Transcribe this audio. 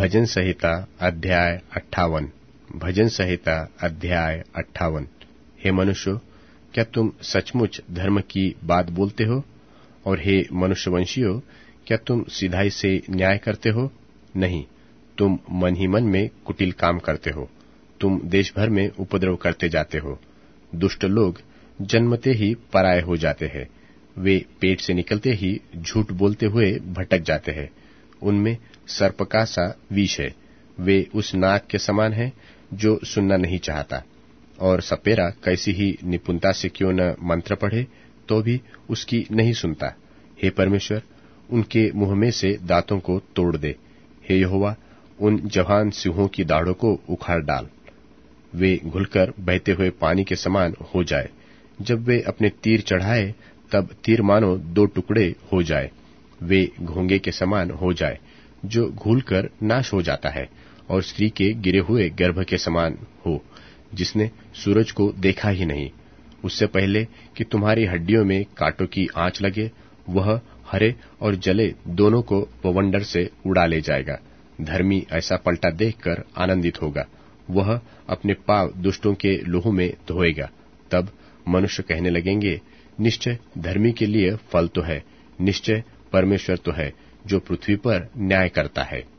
भजन संहिता अध्याय 58। भजन संहिता अध्याय 58। हे मनुष्यों, क्या तुम सचमुच धर्म की बात बोलते हो? और हे मनुष्यवंशियों, क्या तुम सिधाई से न्याय करते हो? नहीं, तुम मन ही मन में कुटिल काम करते हो। तुम देश भर में उपद्रव करते जाते हो। दुष्ट लोग जन्मते ही पराये हो जाते हैं। वे पेट से निकलते ही झूठ बोलते हुए भटक जाते हैं। उनमें सर्प का सा विष है। वे उस नाग के समान है जो सुनना नहीं चाहता, और सपेरा कैसी ही निपुणता से क्यों न मंत्र पढ़े तो भी उसकी नहीं सुनता। हे परमेश्वर, उनके मुंह में से दांतों को तोड़ दे। हे यहोवा, उन जवान सिंहों की दाढ़ों को उखाड़ डाल। वे घुलकर बहते हुए पानी के समान हो जाए। जब वे अपने तीर चढ़ाए तब तीर मानो दो टुकड़े हो जाए। वे घोंगे के समान हो जाए जो घूलकर नाश हो जाता है, और स्त्री के गिरे हुए गर्भ के समान हो जिसने सूरज को देखा ही नहीं। उससे पहले कि तुम्हारी हड्डियों में कांटों की आंच लगे, वह हरे और जले दोनों को बवंडर से उड़ा ले जाएगा। धर्मी ऐसा पलटा देखकर आनंदित होगा। वह अपने पांव दुष्टों के लहू में धोएगा। तब मनुष्य कहने लगेंगे, निश्चय धर्मी के लिए फल तो है, निश्चय परमेश्वर तो है जो पृथ्वी पर न्याय करता है।